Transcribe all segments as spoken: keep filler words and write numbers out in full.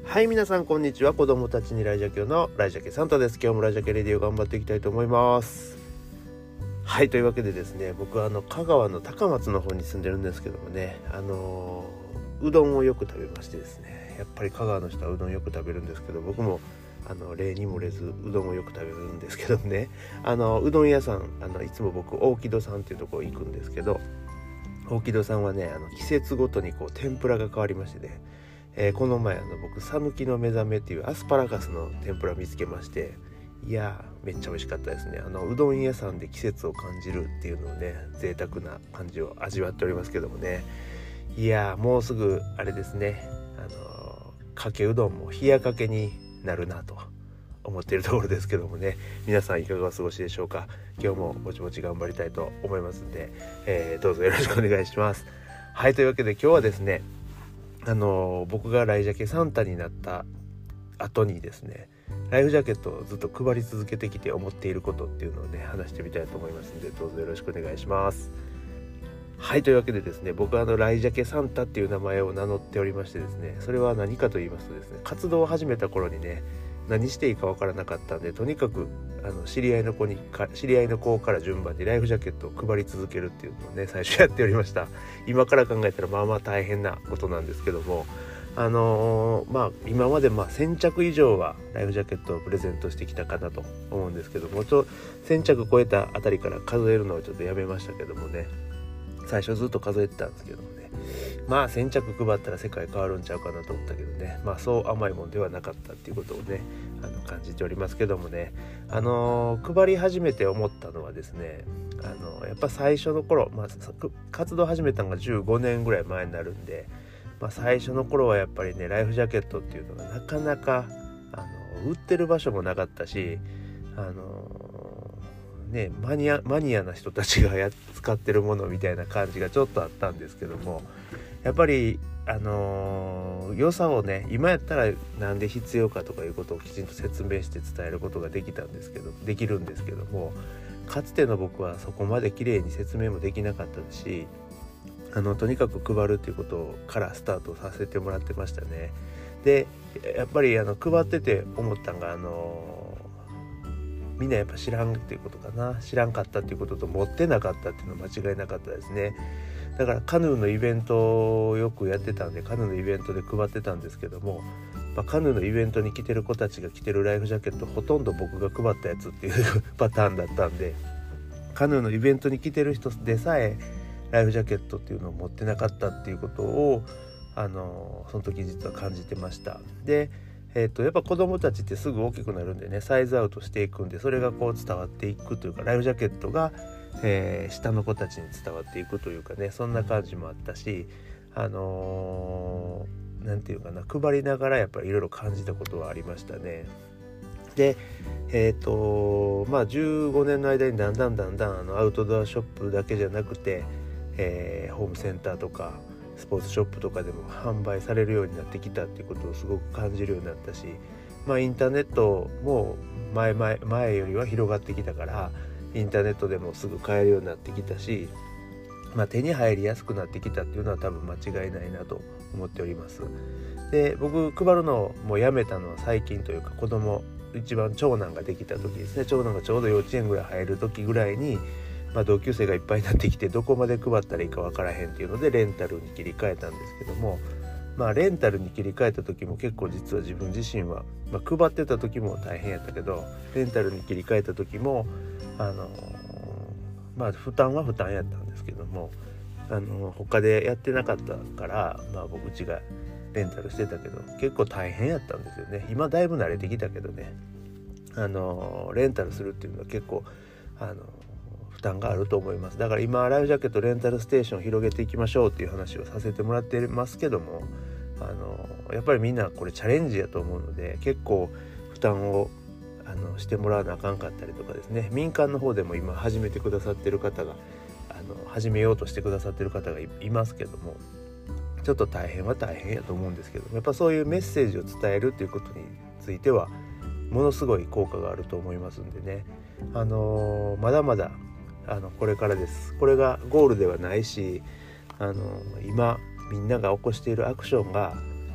はい、皆さんこんにちは。子供たちにライジャケのライジャケサンタです。今日もライジャケレディオ頑張っていきたいと思います。はい、というわけでですね、僕はあの香川の高松の方に住んでるんですけどもね、あのー、うどんをよく食べましてですね、やっぱり香川の人はうどんよく食べるんですけど、僕もあの例に漏れずうどんをよく食べるんですけどね、あのうどん屋さん、あのいつも僕大木戸さんっていうところ行くんですけど、大木戸さんはね、あの季節ごとにこう天ぷらが変わりましてね、えー、この前あの僕さぬきの目覚めっていうアスパラガスの天ぷら見つけまして、いやーめっちゃ美味しかったですね。あのうどん屋さんで季節を感じるっていうのをね、贅沢な感じを味わっておりますけどもね、いやーもうすぐあれですね、あのー、かけうどんも冷やかけになるなと思っているところですけどもね、皆さんいかがお過ごしでしょうか。今日もぼちぼち頑張りたいと思いますんで、えー、どうぞよろしくお願いします。はい、というわけで今日はですね、あのー、僕がライジャケサンタになった後にですね、ライフジャケットをずっと配り続けてきて思っていることっていうのをね、話してみたいと思いますので、どうぞよろしくお願いします。はい、というわけでですね、僕はあのライジャケサンタっていう名前を名乗っておりましてですね、それは何かと言いますとですね、活動を始めた頃にね、何していいかわからなかったんで、とにかくあの知り合いの子にか知り合いの子から順番にライフジャケットを配り続けるっていうのをね、最初やっておりました。今から考えたらまあまあ大変なことなんですけども、あのー、まあ今までまあせん着以上はライフジャケットをプレゼントしてきたかなと思うんですけども、ちょせん着超えたあたりから数えるのをちょっとやめましたけどもね、最初ずっと数えてたんですけどもね、まあ先着配ったら世界変わるんちゃうかなと思ったけどね、まあそう甘いもんではなかったっていうことをね、あの感じておりますけどもね、あのー、配り始めて思ったのはですね、あのー、やっぱ最初の頃、まあ、活動始めたのがじゅうごねんぐらい前になるんで、まあ、最初の頃はやっぱりね、ライフジャケットっていうのがなかなかあの売ってる場所もなかったし、あのね、マニアマニアな人たちがや使ってるものみたいな感じがちょっとあったんですけども、やっぱりあのー、良さをね、今やったらなんで必要かとかいうことをきちんと説明して伝えることができたんですけどできるんですけども、かつての僕はそこまで綺麗に説明もできなかったし、あのとにかく配るっていうことからスタートさせてもらってましたね。でやっぱりあの配ってて思ったのが、あのみんなやっぱ知らんっていうことかな、知らんかったっていうことと持ってなかったっていうのは間違いなかったですね。だからカヌーのイベントをよくやってたんで、カヌーのイベントで配ってたんですけども、まあ、カヌーのイベントに来てる子たちが着てるライフジャケットほとんど僕が配ったやつっていうパターンだったんで、カヌーのイベントに来てる人でさえライフジャケットっていうのを持ってなかったっていうことをあのその時実は感じてました。でえー、とやっぱ子供たちってすぐ大きくなるんでね、サイズアウトしていくんで、それがこう伝わっていくというか、ライフジャケットが、えー、下の子たちに伝わっていくというかね、そんな感じもあったし、あのー、なんていうかな、配りながらやっぱりいろいろ感じたことはありましたね。でえっ、ー、とまあじゅうごねんの間にだんだんだんだんあのアウトドアショップだけじゃなくて、えー、ホームセンターとかスポーツショップとかでも販売されるようになってきたっていうことをすごく感じるようになったし、まあインターネットも前前前よりは広がってきたから、インターネットでもすぐ買えるようになってきたし、まあ手に入りやすくなってきたっていうのは多分間違いないなと思っております。で僕配るのをもうやめたのは最近というか、子供一番長男ができた時ですね。長男がちょうど幼稚園ぐらい入る時ぐらいに、まあ、同級生がいっぱいになってきて、どこまで配ったらいいか分からへんっていうのでレンタルに切り替えたんですけども、まあレンタルに切り替えた時も結構実は自分自身は、まあ、配ってた時も大変やったけど、レンタルに切り替えた時もあのまあ負担は負担やったんですけども、あの他でやってなかったから、まあ僕うちがレンタルしてたけど結構大変やったんですよね。今だいぶ慣れてきたけどね、あのレンタルするっていうのは結構あの負担があると思います。だから今ライフジャケットレンタルステーションを広げていきましょうっていう話をさせてもらってますけども、あのやっぱりみんなこれチャレンジやと思うので、結構負担をあのしてもらわなあかんかったりとかですね、民間の方でも今始めてくださってる方があの始めようとしてくださってる方が い, いますけども、ちょっと大変は大変やと思うんですけど、やっぱそういうメッセージを伝えるっていうことについてはものすごい効果があると思いますんでね、あのー、まだまだあのこれからです。これがゴールではないし、あのー、今みんなが起こしているアクションが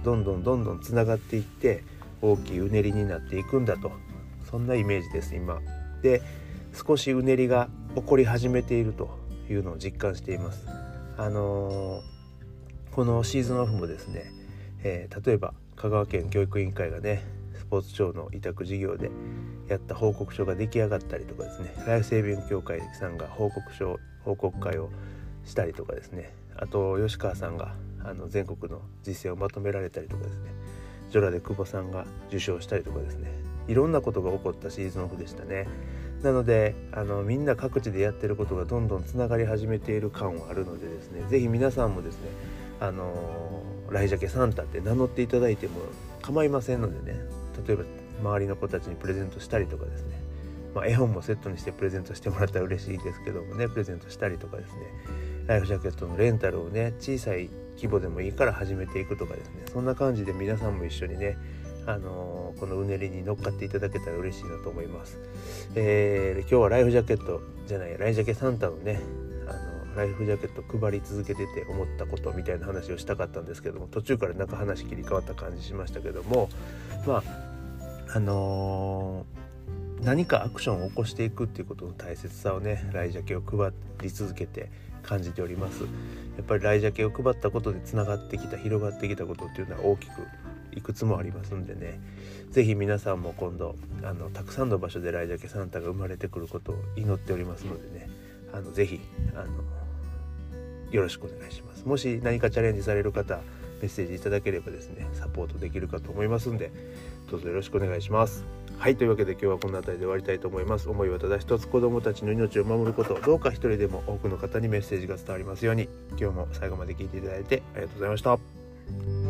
どんどんどんどんつながっていって大きいうねりになっていくんだと、そんなイメージです今で。少しうねりが起こり始めているというのを実感しています。あのー、このシーズンオフもですね、えー、例えば香川県教育委員会がねスポーツ庁の委託事業でやった報告書が出来上がったりとかですね、ライフセービング協会さんが報告書報告会をしたりとかですね、あと吉川さんがあの全国の実践をまとめられたりとかですね、ジョラで久保さんが受賞したりとかですね、いろんなことが起こったシーズンオフでしたね。なのであのみんな各地でやってることがどんどんつながり始めている感はあるのでですね、ぜひ皆さんもですね、あのライジャケサンタって名乗っていただいても構いませんのでね、例えば周りの子たちにプレゼントしたりとかですね、まあ、絵本もセットにしてプレゼントしてもらったら嬉しいですけどもね、プレゼントしたりとかですね、ライフジャケットのレンタルをね小さい規模でもいいから始めていくとかですね、そんな感じで皆さんも一緒にね、あのー、このうねりに乗っかっていただけたら嬉しいなと思います。えー、今日はライフジャケットじゃないライジャケサンタのね、あのライフジャケット配り続けてて思ったことみたいな話をしたかったんですけども、途中からなんか話切り替わった感じしましたけども、まああのー、何かアクションを起こしていくっていうことの大切さをね、ライジャケを配り続けて感じております。やっぱりライジャケを配ったことでつながってきた広がってきたことっていうのは大きくいくつもありますんでね、ぜひ皆さんも今度あのたくさんの場所でライジャケサンタが生まれてくることを祈っておりますのでね、あのぜひあのよろしくお願いします。もし何かチャレンジされる方メッセージいただければですねサポートできるかと思いますんで、どうぞよろしくお願いします。はい、というわけで今日はこの辺りで終わりたいと思います。思いはただ一つ、子どもたちの命を守ること、どうか一人でも多くの方にメッセージが伝わりますように。今日も最後まで聞いていただいてありがとうございました。